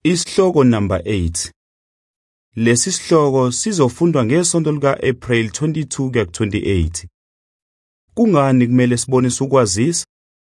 Isihloko number 8. Lesi sihloko sizofundwa ngesonto lika-April 22-28. Kungani kumele sibonise ukwazisa?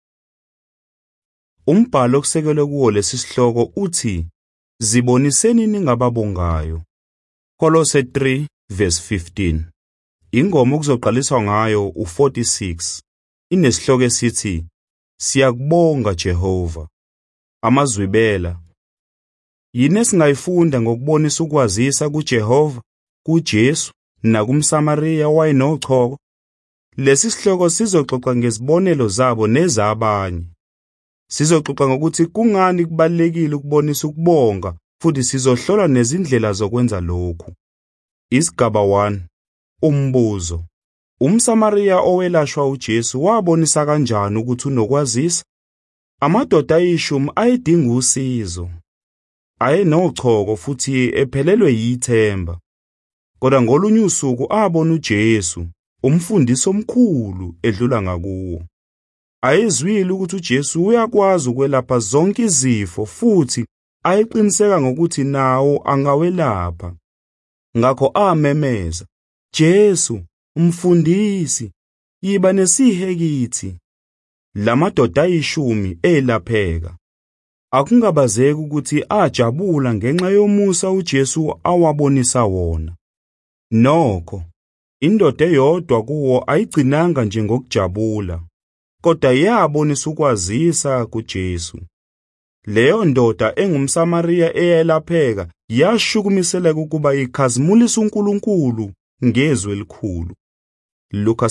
Umbhalo okusekelwe kuwo lesi sihloko uthi, ziboniseni ningababongayo. Kolose 3:15. Ingoma okuzoqaliswa ngayo u46. Inesihloko esithi, Siyakubonga Jehova. Amazwibela. Yini esingayifunda ngokubonisa ukwazisa kuJehova, kuJesu nakumSamariya wayenochoko? Lesi sihloko sizoxoxa ngezibonelo zabo nezabanye. Sizoxoxa ngokuthi kungani kubalekile ukubonisa ukubonga, futhi sizohlola nezindlela zokwenza lokhu. Isigaba 1. Umbuzo. UmSamariya owelashwa uJesu wabonisa kanjani ukuthi unokwazisa? Amadoda ayishumi ayedinga usizo. Ayenochoko futhi ephelelwe yithemba. Kodwa ngolunye usuku abona uJesu, umfundisi omkhulu, edlula ngakuwo. Ayezwile ukuthi uJesu uyakwazi ukwelapha zonke izifo futhi ayiqiniseka ngokuthi nawo angawelapha. Ngakho amemeza, Jesu, umfundisi, yiba nesihe kithi. Lamadoda ayishumi elapheka. Akungabazeki ukuthi ajabula ngenxa yomusa uJesu awabonisa wona. Nokho, indoda eyodwa kuwo ayigcinanga nje ngokujabula, kodwa yabonisa ukwazisa kuJesu. Leyo ndoda engumSamariya eyelapheka yashukumiseleka ukuba ikhazimulise uNkulunkulu ngezwi elikhulu. Luka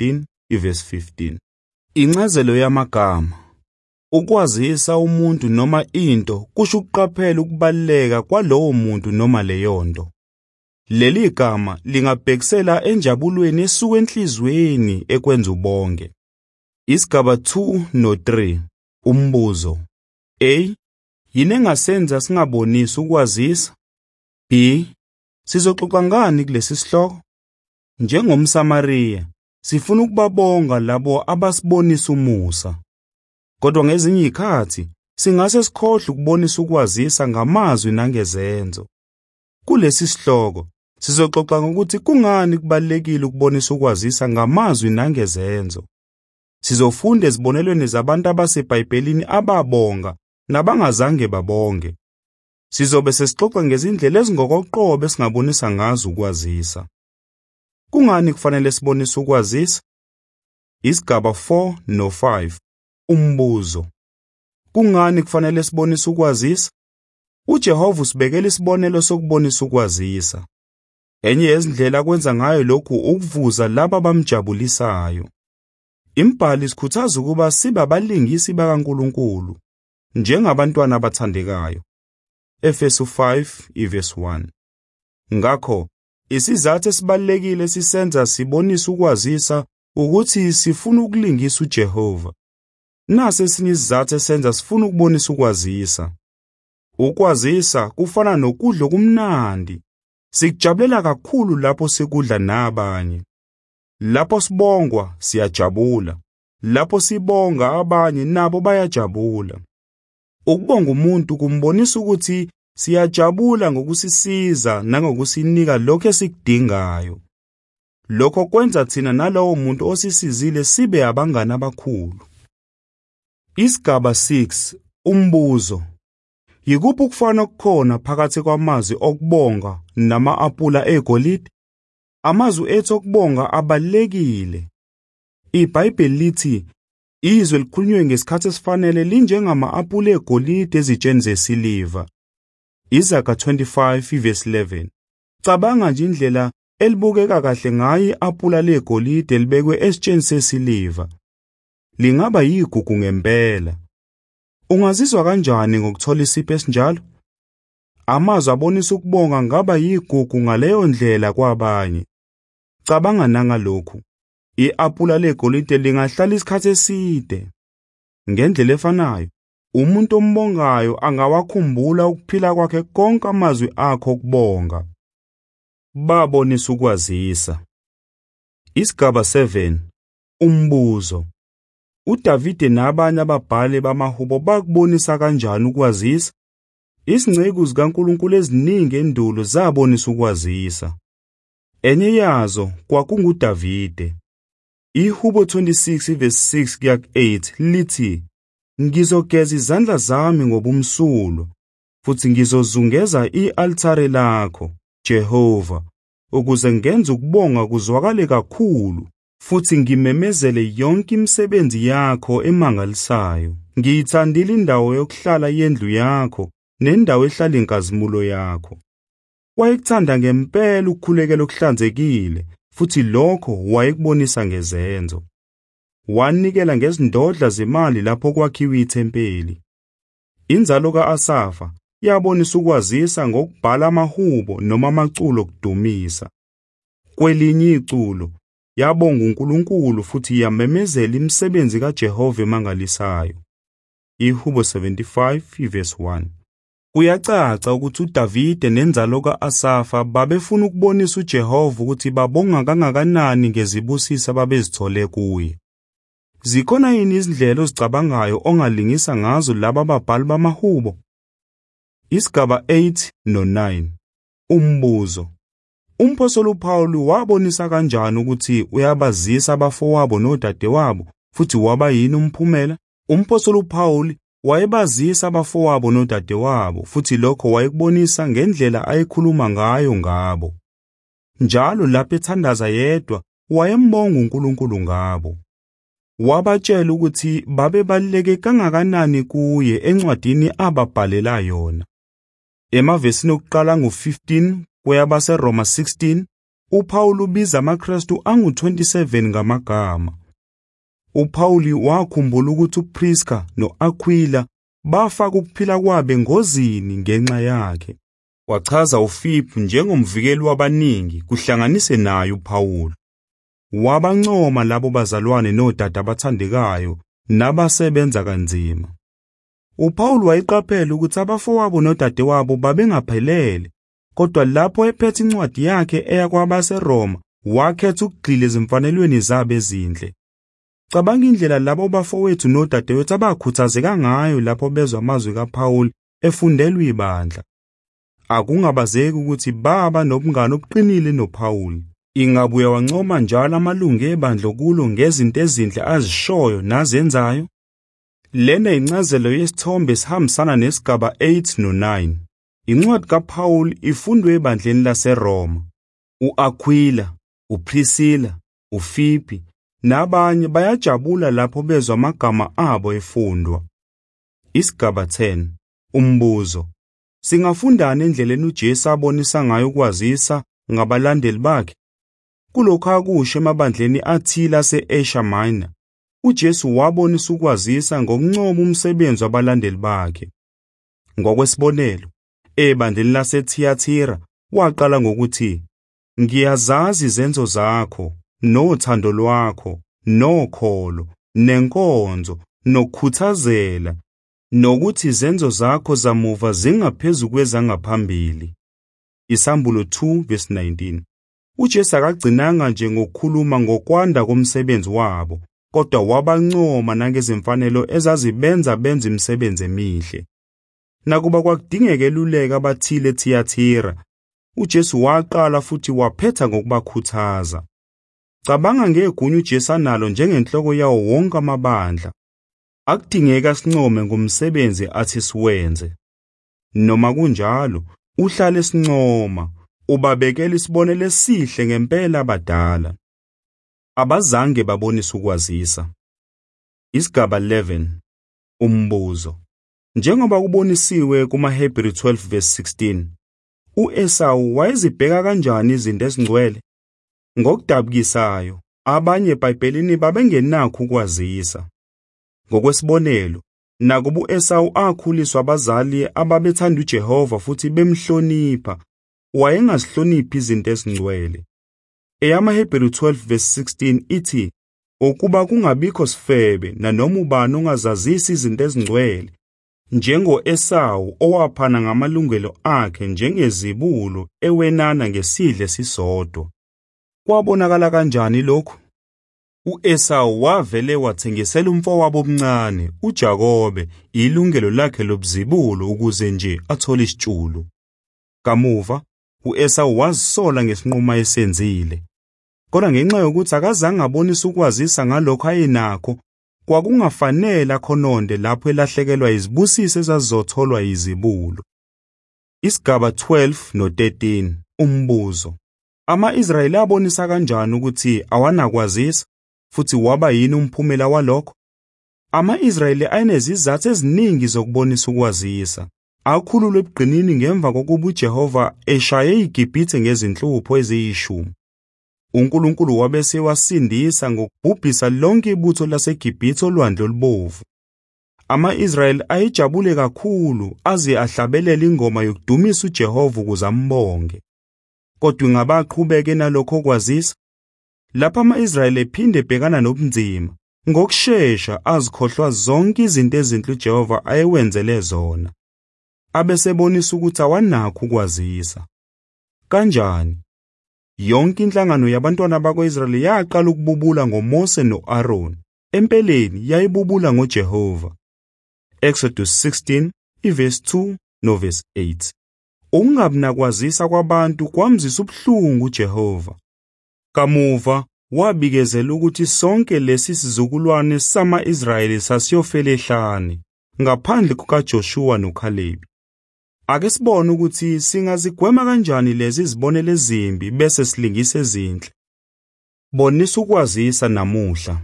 17:15. Incazelo yamagama. Ukwazisa umuntu noma into kusho ukuqaphela ukubaleka kwalowo muntu noma leyo nto. Leli gama lingabhekisela enjabulweni esuka enhlizweni ekwenza ubonge. Isigaba 2 no3. Umbuzo. A. Yini engasenza singabonisi ukwazisa? B. Sizoxoxa ngani kulesi sihloko? NjengomSamariya, sifuna ukubabonga labo abasibonisa umusa. Kodwa ngezinye izikhathi singase sikhohle ukubonisa ukwazisa ngamazwi nangezenzo. Kulesi sihloko sizoxoxa ngokuthi kungani kubalekile ukubonisa ukwazisa ngamazwi nangezenzo. Sizofunda ezibonelweni zabantu abaseBhayibhelini ababonga nabangazange babonge. Sizobe sesixoxa ngezindlela ezingokoqobo esingabonisa ngazo ukwazisa. Kungani kufanele sibonise ukwazisa? Isigaba 4 no5. Umbuzo. Kungani kufanele sibonise ukwazisa? uJehova usibekele isibonelo sokubonisa ukwazisa. Enye yezindlela akwenza ngayo lokhu ukuvuza laba abamjabulisayo. Imbhalo isikhuthaza ukuba sibe abalingisi bakaNkulunkulu njengabantwana abathandekayo. Efesu 5:1. Ngakho, isizathu esibalekile sisenza sibonise ukwazisa ukuthi sifuna ukulingisa uJehova. Nasi esinye isizathu esenza sifuna ukubonisa ukwazisa. Ukwazisa kufana nokudla okumnandi. Sikujabulela kakhulu lapho sikudla nabanye. Lapho sibongwa siyajabula. Lapho sibonga abanye nabo bayajabula. Ukubonga umuntu kumbonisa ukuthi siyajabula ngokusisiza nangokusinika lokho esikudingayo. Lokho kwenza thina nalowo muntu osisizile sibe abangani abakhulu. Isigaba 6. Umbuzo. Yikuphi ukufana okukhona phakathi kwamazwi okubonga nama-apula egolide? Amazwi ethu okubonga abalekile. IBhayibheli lithi izwi elikhulunywe ngesikhathi esifanele linjengama-apula egolide ezitsheni zesiliva. Izaga 25:11. Cabanga nje indlela elibukeka kahle ngayo i-apula legolide elibekwe esitsheni sesiliva. Lingaba yigugu ngempela. Ungazizwa kanjani ngokuthola isipho esinjalo? Amazwi abonisa ukubonga ngaba yigugu ngaleyo ndlela kwabanye. Cabanga nangalokhu. I-apula legolide lingahlala isikhathi eside. Ngendlela efanayo, umuntu ombongayo angawakhumbula ukuphila kwakhe konke amazwi akho okubonga. Babonisa ukwazisa. Isigaba 7. Umbuzo. uDavide nabanye ababhali bamahubo bakubonisa kanjani ukwazisa? Izingcezu zikaNkulunkulu eziningi endulo zabonisa ukwazisa. Enye yazo kwakunguDavide. IHubo 26 verse 6 kuya 8 lithi, ngizogeza izandla zami ngobumsulwa, futhi ngizozungeza i-altare lakho, Jehova, ukuze ngenze ukubonga kuzwakale kakhulu, futhi ngimemezele yonke imisebenzi yakho emangalisayo. Ngiyithandile indawo yokuhlala yendlu yakho, nendawo ehlala inkazimulo yakho. Wayekuthanda ngempela ukukhulekela okuhlanzekile, futhi lokho wayekubonisa ngezenzo. Wanikela ngezindodla zemali lapho kwakhiwa ithempeli. Inzalo ka-Asafa yabonisa ukwazisa ngokubhala amahubo noma amaculo okudumisa. Kwelinye iculo yabonga uNkulunkulu futhi yamemezela imisebenzi kaJehova emangalisayo. IHubo 75 verse 1. Kuyacaca ukuthi uDavide nenzalo ka-Asafa babefuna ukubonisa uJehova ukuthi babonga kangakanani ngezibusisa babezithole kuye. Zikhona yini izindlela ozicabangayo ongalingisa ngazo laba babhali bamahubo? Isigaba 8 no-9. Umbuzo. Umpostoli uPaul wabonisa kanjani ukuthi uyabazisa abafowabo nodadewabo futhi waba yini umphumela? Umpostoli uPaul wayebazisa abafowabo nodadewabo futhi lokho wayekubonisa ngendlela ayekhuluma ngayo ngabo. Njalo lapho ethandaza yedwa wayembonga uNkulunkulu ngabo. Wabatshela ukuthi babebaluleke kangakanani kuye encwadini ababhalela yona. Emavesini okuqala ngo-15 kweyabaseRoma 16, uPaul ubiza amaKristu angu-27 ngamagama. uPaul wakhumbula ukuthi uPriska no-Aquila bafaka ukuphila kwabo engozini ngenxa yakhe. Wachaza uFiliphu njengomvikeli wabaningi kuhlanganise naye uPaul. Wabancoma labo bazalwane nodada abathandekayo nabasebenza kanzima. uPaul wayeqaphela ukuthi abafowabo nodadewabo babengaphelele, kodwa lapho ephethe incwadi yakhe eya kwabaseRoma wakhetha ukugxila ezimfanelweni zabo ezinhle. Cabanga indlela labo bafowethu nodadewethu abakhuthazeka ngayo lapho bezwa amazwi kaPaul efundelwa ibandla. Akungabazeki ukuthi baba nobungane obuqinile noPaul. Ingabuya wancoma njalo amalungu ebandla kulo ngezinto ezinhle azishoyo nazenzayo. Lena incazelo yesithombe sihambisana nesigaba 8 no-9. Incwadi kaPaul ifundwe ebandleni laseRoma. U-Aquila, uPriscilla, uFipi nabanye bayajabula lapho bezwa amagama abo efundwa. Isigaba 10. Umbuzo. Singafundani endleleni uJesu abonisa ngayo ukwazisa ngabalandeli bakhe? Kulokho akusho emabandleni athile ase-Asia Minor, uJesu wabonisa ukwazisa ngokuncoma umsebenzi wabalandeli bakhe. Ngokwesibonelo, ebandleni laseThiatira waqala ngokuthi, ngiyazazi izenzo zakho, nothando lwakho, nokholo, nenkonzo, nokukhuthazela, nokuthi izenzo zakho zamuva zingaphezulu kwezangaphambili. Isambulo 2 verse 19. uJesu akagcinanga nje ngokukhuluma ngokwanda komsebenzi wabo, kodwa wabancoma nangezimfanelo ezazibenza benze imisebenzi emihle. Nakuba kwakudingeka eluleka abathile eThiatira, uJesu waqala futhi waphetha ngokubakhuthaza. Cabanga ngegunya uJesu analo njengenhloko yawo wonke amabandla. Akudingeka sincome ngomsebenzi athi siwenze. Noma kunjalo, uhlale sincoma, ubabekela isibonelo esihle ngempela abadala. Abazange babonisa ukwazisa. Isigaba 11. Umbuzo. Njengoba kubonisiwe kumaHebrew 12 verse 16, u-Esau wayezibheka kanjani izinto ezingcwele? Ngokudabukisayo, abanye eBhayibhelini babengenakho ukwazisa. Ngokwesibonelo, nakuba u-Esau akhuliswa abazali ababethanda uJehova futhi bemhlonipha, wayengazihloniphi izinto ezingcwele. EyamaHebrew 12 verse 16 ithi, ukuba kungabikho sifebe nanoma ubani ongazazisi izinto ezingcwele, njengo-Esau owaphana ngamalungelo akhe njengezibulo ewenana ngesidle sisodwa. Kwabonakala kanjani lokhu? U-Esau wavele wathengisela umfowabo omncane, uJakobe, ilungelo lakhe lobuzibulo ukuze nje athole isitshulu. Kamuva, u-Esau wazisola ngesinqumo ayesenzile. Kodwa ngenxa yokuthi akazange abonise ukwazisa ngalokho ayenakho, kwakungafanele akhononde lapho elahlekelwa izibusiso ezazizotholwa yizibulo. Isigaba 12 no-13. Umbuzo: ama-Israyeli abonisa kanjani ukuthi awanakwazisa, futhi waba yini umphumela walokho? Ama-Israyeli ayinezizathu eziningi zokubonisa ukwazisa. Akhululwe ebuqinini ngemva kokuba uJehova eshaye iGibhithe ngezinhlupho eziyishumi. uNkulunkulu wabe sewasindisa ngokubhubhisa lonke ibutho laseGibhithe olwandle olubovu. Ama-Israyeli ayijabule kakhulu aze ahlabelele ingoma yokudumisa uJehova ukuze ambonge. Kodwa ngabaqhubeke nalokho kwazisa. Lapha ama-Israyeli ephinde ebhekana nobunzima, ngokusheshsha azikhohlwa zonke izinto ezinhle uJehova ayewenzele zona. Abesebonisa ukuthi awanakho ukwazisa. Kanjani? Yonke inhlangano yabantwana bakwa-Israyeli yaqala ukububula ngoMose no-Aaron. Empeleni yayibubula ngoJehova. Exodus 16, verse 2 no verse 8. Ukungabi nakwazisa kwabantu kwamzisa ubuhlungu uJehova. Kamuva wabikezela ukuthi sonke lesi sizukulwane sama-Israyeli sasiyofela ehlane, ngaphandle kukaJoshua noKhalebi. Ake sibone ukuthi singazigwema kanjani lezi zibonelo ezimbi bese silingisa ezinhle. Bonisa ukwazisa namuhla.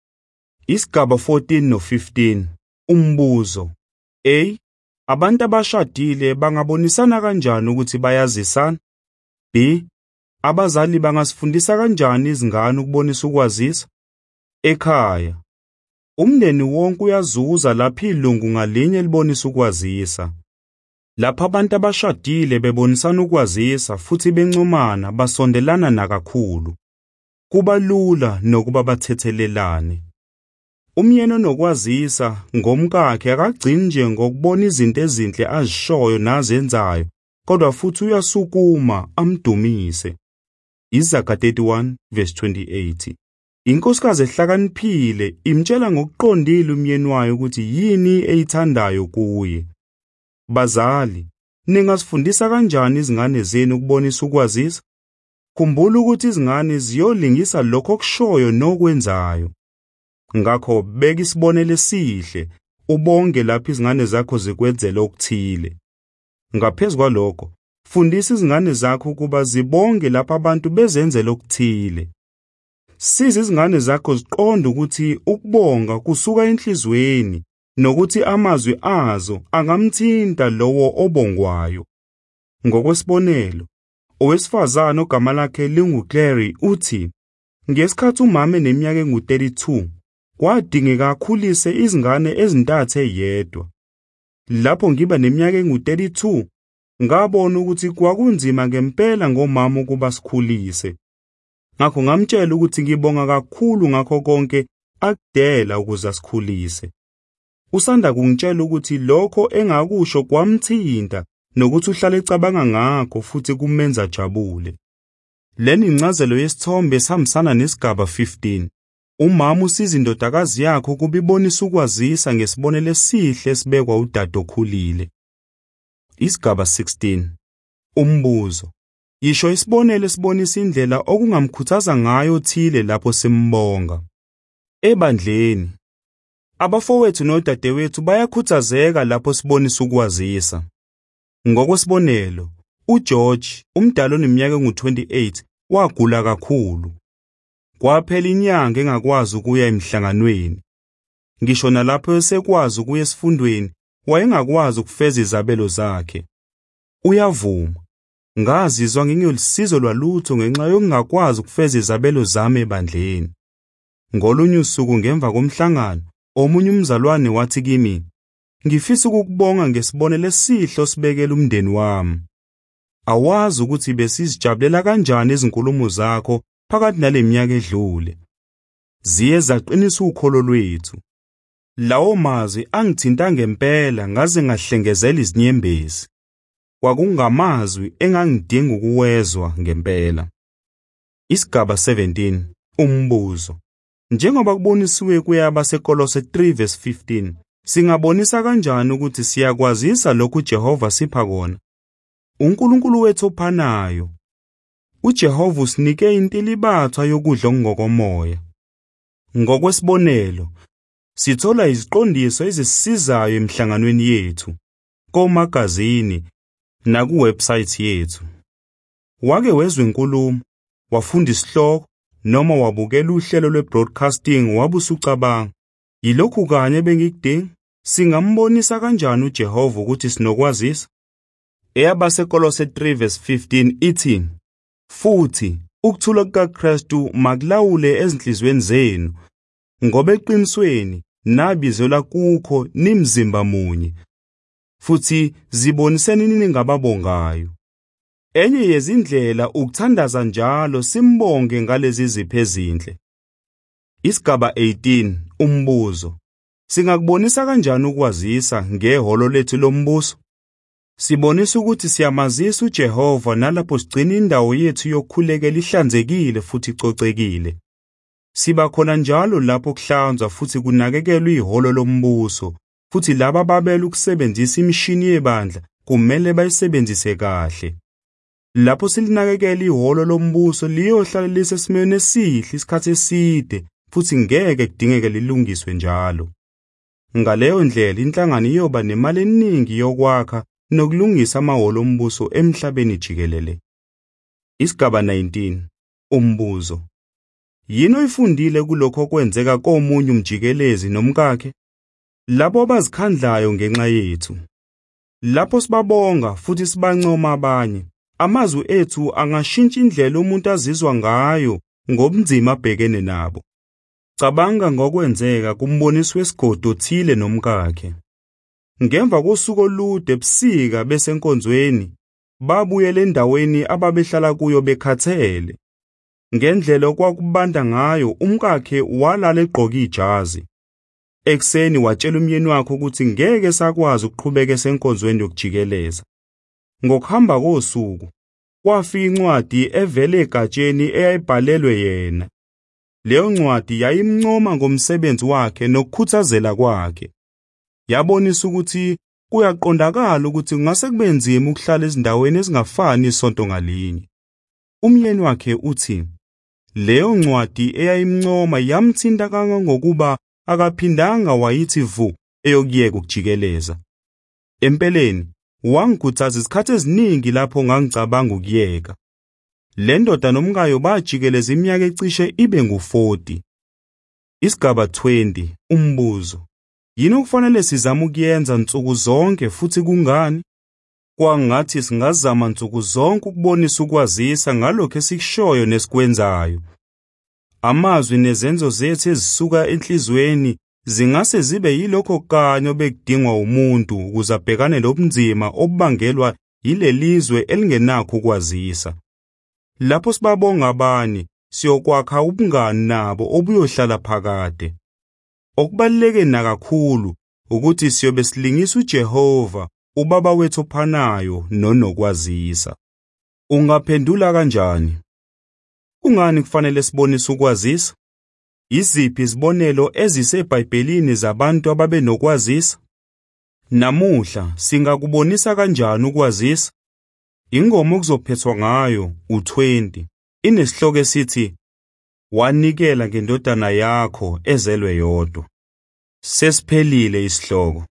Isigaba 14 no-15. Umbuzo: A. Abantu abashadile bangabonisana kanjani ukuthi bayazisana? B. Abazali bangasifundisa kanjani izingane ukubonisa ukwazisa? Ekhaya, umndeni wonke uyazuza lapho ilungu ngalinye libonisa ukwazisa. Lapho abantu abashadile bebonisana ukwazisa futhi bencomana basondelana nakakhulu. Kuba lula nokuba bathethelelane. Umyeni onokwazisa ngomkakhe akagcini nje ngokubona izinto ezinhle azishoyo nazenzayo, kodwa futhi uyasukuma amdumise. Izaga 31 verse 28. Inkosikazi ehlakaniphile imtshela ngokuqondile umyeni wayo ukuthi yini eyithandayo kuye. Bazali, ningasifundisa kanjani izingane zenu ukubonisa ukwazisa? Khumbula ukuthi izingane ziyolingisa lokho okushoyo nokwenzayo. Ngakho beka isibonelo esihle, ubonge lapho izingane zakho zikwenzela okuthile. Ngaphezulu kwalokho, fundisa izingane zakho ukuba zibonge lapho abantu bezenzela okuthile. Siza izingane zakho ziqonde ukuthi ukubonga kusuka enhlizweni, nokuthi amazwi azo angamthinta lowo obongwayo. Ngokwesibonelo, owesifazane ogama lakhe linguClary uthi, ngesikhathi umama eneminyaka engu-32, kwadingeka akhulise izingane ezintathu eyedwa. Lapho ngiba neminyaka engu-32, ngabona ukuthi kwakunzima ngempela ngomama ukuba sikhulise. Ngakho ngamtshela ukuthi ngibonga kakhulu ngakho konke akudela ukuze asikhulise. Usanda kungitshela ukuthi lokho engakusho kwamthinta nokuthi uhlale ecabanga ngakho futhi kumenza jabule. Leni incazelo yesithombe esihambisana nesigaba 15. Umama usiza indodakazi yakhe ukuba ibonise ukwazisa ngesibonelo esihle esibekwa udade okhulile. Isigaba 16. Umbuzo: yisho isibonelo esibonisa indlela okungamkhuthaza ngayo othile lapho simbonga. Ebandleni, abafowethu nodadewethu bayakhuthazeka lapho sibonisa ukwazisa. Ngokwesibonelo, uGeorge, umdala oneminyaka engu-28, wagula kakhulu. Kwaphela inyanga engakwazi ukuya emhlanganweni. Ngisho nalapho esekwazi ukuya esifundweni, wayengakwazi ukufeza izabelo zakhe. Uyavuma, ngazizwa ngingelusizo lwalutho ngenxa yokungakwazi ukufeza izabelo zami ebandleni. Ngolunye usuku ngemva komhlangano, omunye umzalwane wathi kimi, ngifisa ukukubonga ngesibonelo esihle osibekela umndeni wami. Awazi ukuthi besizijabulela kanjani izinkulumo zakho phakathi naleminyaka edlule. Ziye zaqinisa ukholo lwethu. Lawo mazwi angithinta ngempela ngaze ngahlengezela izinyembezi. Kwakungamazwi engangidinga ukuwezwa ngempela. Isigaba 17. Umbuzo: Njengoba kubonisiwe kuyabaseKolose 3:15, singabonisa kanjani ukuthi siyakwazisa lokhu uJehova sipha kona? uNkulunkulu wethu ophanayo. uJehova usinike intilibathwa yokudla okungokomoya. Ngokwesibonelo, sithola iziqondiso ezisizayo emhlanganweni yethu, komagazini nakuwebsite yethu. Wake wezwa inkulumo, wafunda isihloko noma wabukela uhlelo lwe-broadcasting wabusucabanga, yilokhu kanye bengikudinga? Singambonisa kanjani uJehova ukuthi sinokwazisa? eyabaseKolose 3:15 ithi, futhi ukuthula kukaKristu makulawule ezinhlizweni zenu, ngoba eqinisweni nabizelwa kukho nimzimba munye, futhi ziboniseni ningababongayo. Enye yezindlela ukuthandaza njalo simbonge ngalezi zipho ezinhle. Isigaba 18, umbuzo. Singakubonisa kanjani ukwazisa ngehholo lethu lombuso? Sibonisa ukuthi siyamazisa uJehova nalapho sigcina indawo yethu yokukhulekela ihlanzekile futhi icocekile. Siba khona njalo lapho kuhlanzwa futhi kunakekelwa ihholo lombuso, futhi laba ababela ukusebenzisa imishini yebandla kumele bayisebenzise kahle. Lapho silinakekela ihholo lombuso liyohlala lisesimeni esihle isikhathi eside futhi ngeke kudingeke lilungiswe njalo. Ngaleyo ndlela inhlangano iyoba nemali eningi yokwakha nokulungisa amahholo ombuso emhlabeni jikelele. Isigaba 19, umbuzo. Yini oyifundile kulokho kwenzeka komunye umjikelezi nomkakhe? Labo abazikhandlayo ngenxa yethu. Lapho sibabonga futhi sibancoma abanye, amazwi ethu angashintsha indlela umuntu azizwa ngayo ngobunzima abhekene nabo. Cabanga ngokwenzeka kumboniso wesigodi othile nomkakhe. Ngemva kosuku olude ebusika besenkonzweni, babuyela endaweni ababehlala kuyo bekhathele. Ngendlela okwakubanda ngayo, umkakhe walala egqoke ijazi. Ekseni watshela umyeni wakhe ukuthi ngeke sakwazi ukuqhubeka esenkonzweni yokujikeleza. Ngokuhamba kosuku, kwafika incwadi evele egatsheni eyayibhalelwe yena. Leyo ncwadi yayimncoma ngomsebenzi wakhe nokukhuthazela kwakhe. Yabonisa ukuthi kuyaqondakala ukuthi kungase kube nzima ukuhlala ezindaweni ezingafani isonto ngalinye. Umyeni wakhe uthi, leyo ncwadi eyayimncoma yamthinta kangangokuba akaphindanga wayithi vu eyokuyeka ukujikeleza. Empeleni, wangikhuthaza isikhathi eziningi lapho ngangicabanga ukuyeka. Le ndoda nomkayo bajikeleza iminyaka ecishe ibe ngu-40. Isigaba 20, umbuzo. Yini okufanele sizame ukuyenza nsuku zonke futhi kungani? Kwangathi singazama nsuku zonke ukubonisa ukwazisa ngalokho esikushoyo nesikwenzayo. Amazwi nezenzo zethu ezisuka enhlizweni zingase zibe yilokho kanye obekudingwa umuntu ukuze abhekane nobunzima obubangelwa yilelizwe elingenakho ukwazisa. Lapho sibabonga abanye, siyokwakha ubungani nabo obuyohlala phakade. Okubaluleke nakakhulu ukuthi siyobe silingisa uJehova, ubaba wethu ophanayo nonokwazisa. Ungaphendula kanjani? Kungani kufanele sibonise ukwazisa? Yiziphi izibonelo eziseBhayibhelini zabantu ababenokwazisa? Namuhla singakubonisa kanjani ukwazisa? Ingoma okuzophethwa ngayo u20 inesihloko esithi wanikela ngendodana yakho ezelwe yodwa. Sesiphelile isihloko.